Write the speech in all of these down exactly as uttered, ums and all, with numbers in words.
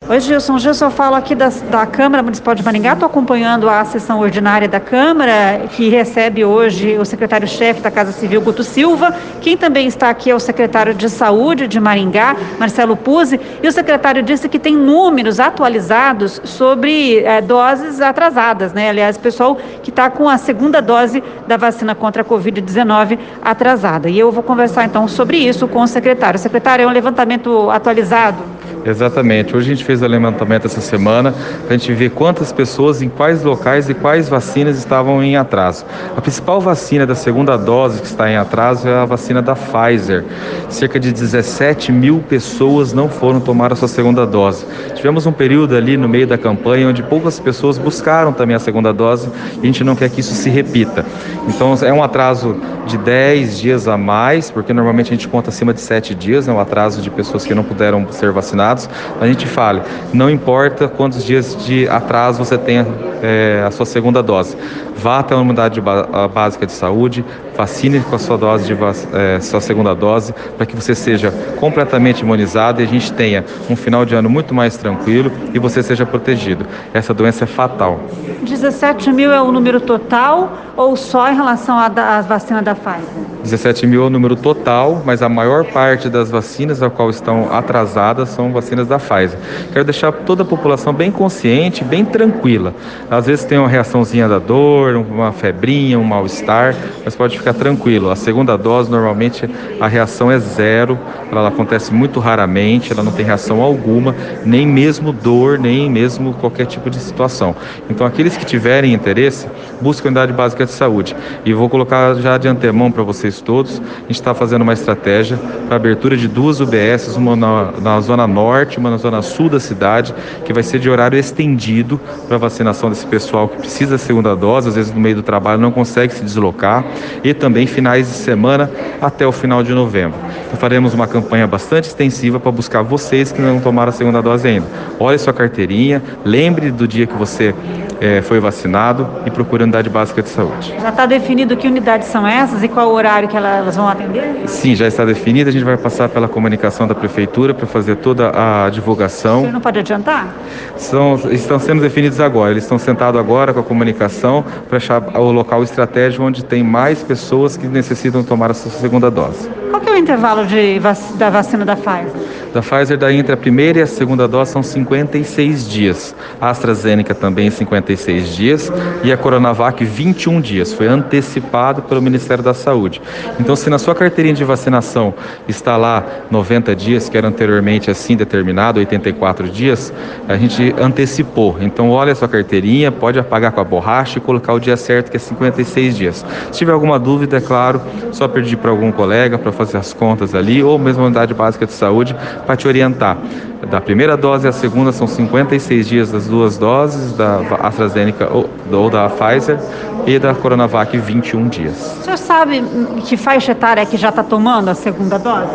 Oi, Gilson. Gilson, eu falo aqui da, da Câmara Municipal de Maringá, estou acompanhando a sessão ordinária da Câmara, que recebe hoje o secretário-chefe da Casa Civil, Guto Silva. Quem também está aqui é o secretário de Saúde de Maringá, Marcelo Puzzi, e o secretário disse que tem números atualizados sobre é, doses atrasadas, né? Aliás, pessoal que está com a segunda dose da vacina contra a covid dezenove atrasada. E eu vou conversar então sobre isso com o secretário. Secretário, é um levantamento atualizado? Exatamente. Hoje a gente fez o levantamento essa semana para a gente ver quantas pessoas, em quais locais e quais vacinas estavam em atraso. A principal vacina da segunda dose que está em atraso é a vacina da Pfizer. Cerca de dezessete mil pessoas não foram tomar a sua segunda dose. Tivemos um período ali no meio da campanha onde poucas pessoas buscaram também a segunda dose e a gente não quer que isso se repita. Então é um atraso de dez dias a mais, porque normalmente a gente conta acima de sete dias, é um atraso de pessoas que não puderam ser vacinadas. A gente fala, não importa quantos dias de atraso você tenha é, a sua segunda dose, vá até a unidade básica de saúde, vacine com a sua dose de é, sua segunda dose, para que você seja completamente imunizado e a gente tenha um final de ano muito mais tranquilo e você seja protegido. Essa doença é fatal. dezessete mil é o número total ou só em relação à vacina da Pfizer? dezessete mil é o número total, mas a maior parte das vacinas a qual estão atrasadas são vacinas da Pfizer. Quero deixar toda a população bem consciente, bem tranquila. Às vezes tem uma reaçãozinha da dor, uma febrinha, um mal-estar, mas pode ficar tranquilo. A segunda dose, normalmente, a reação é zero, ela acontece muito raramente, ela não tem reação alguma, nem mesmo dor, nem mesmo qualquer tipo de situação. Então, aqueles que tiverem interesse, busquem a unidade básica de saúde. E vou colocar já de antemão para vocês todos, a gente está fazendo uma estratégia para abertura de duas U B S, uma na, na zona norte, uma na zona sul da cidade, que vai ser de horário estendido para vacinação desse pessoal que precisa da segunda dose, às vezes no meio do trabalho não consegue se deslocar, e também finais de semana até o final de novembro. Então faremos uma campanha bastante extensiva para buscar vocês que não tomaram a segunda dose ainda. Olhe sua carteirinha, lembre do dia que você é, foi vacinado e procure a unidade básica de saúde. Já está definido que unidades são essas e qual o horário que elas vão atender? Sim, já está definido. A gente vai passar pela comunicação da prefeitura para fazer toda a divulgação. Você não pode adiantar? São, estão sendo definidos agora. Eles estão sentados agora com a comunicação para achar o local estratégico onde tem mais pessoas que necessitam tomar a sua segunda dose. Qual que é o intervalo de vac... da vacina da Pfizer? Da Pfizer, daí entre a primeira e a segunda dose são cinquenta e seis dias. A AstraZeneca também cinquenta e seis dias e a Coronavac vinte e um dias. Foi antecipado pelo Ministério da Saúde. Então, se na sua carteirinha de vacinação está lá noventa dias, que era anteriormente assim determinado, oitenta e quatro dias, a gente antecipou. Então, olha a sua carteirinha, pode apagar com a borracha e colocar o dia certo, que é cinquenta e seis dias. Se tiver alguma dúvida, é claro, só pedir para algum colega para fazer as contas ali, ou mesmo a unidade básica de saúde, para te orientar. Da primeira dose à segunda são cinquenta e seis dias das duas doses, da AstraZeneca ou, ou da Pfizer, e da Coronavac vinte e um dias. O senhor sabe que faixa etária é que já está tomando a segunda dose?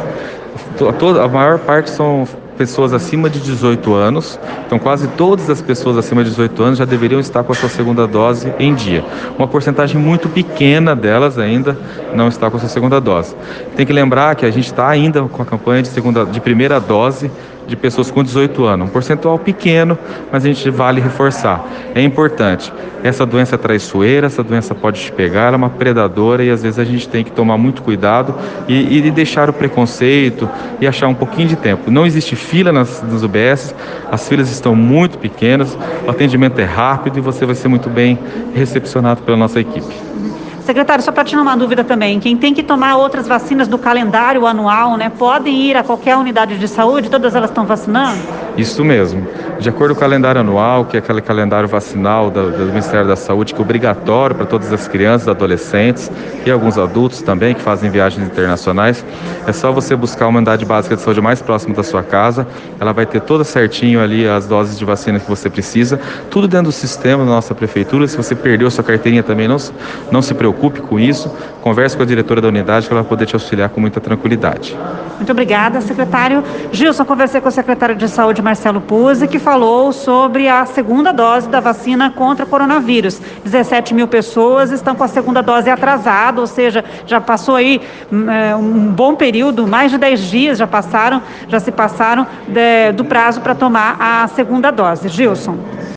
A maior parte são pessoas acima de dezoito anos, então quase todas as pessoas acima de dezoito anos já deveriam estar com a sua segunda dose em dia. Uma porcentagem muito pequena delas ainda não está com a sua segunda dose. Tem que lembrar que a gente está ainda com a campanha de, segunda, de primeira dose de pessoas com dezoito anos, um percentual pequeno, mas a gente vale reforçar. É importante, essa doença é traiçoeira, essa doença pode te pegar, ela é uma predadora e às vezes a gente tem que tomar muito cuidado e, e deixar o preconceito e achar um pouquinho de tempo. Não existe fila nas, nas U B S, as filas estão muito pequenas, o atendimento é rápido e você vai ser muito bem recepcionado pela nossa equipe. Secretário, só para tirar uma dúvida também, quem tem que tomar outras vacinas do calendário anual, né, podem ir a qualquer unidade de saúde, todas elas estão vacinando? Isso mesmo. De acordo com o calendário anual, que é aquele calendário vacinal do, do Ministério da Saúde, que é obrigatório para todas as crianças, adolescentes e alguns adultos também que fazem viagens internacionais, é só você buscar uma unidade básica de saúde mais próxima da sua casa, ela vai ter toda certinho ali as doses de vacina que você precisa, tudo dentro do sistema da nossa prefeitura. Se você perdeu sua carteirinha também, não, não se preocupe. preocupe com isso, converse com a diretora da unidade que ela vai poder te auxiliar com muita tranquilidade. Muito obrigada, secretário. Gilson, conversei com o secretário de Saúde, Marcelo Puzzi, que falou sobre a segunda dose da vacina contra coronavírus. dezessete mil pessoas estão com a segunda dose atrasada, ou seja, já passou aí um bom período, mais de dez dias já passaram, já se passaram de, do prazo para tomar a segunda dose. Gilson.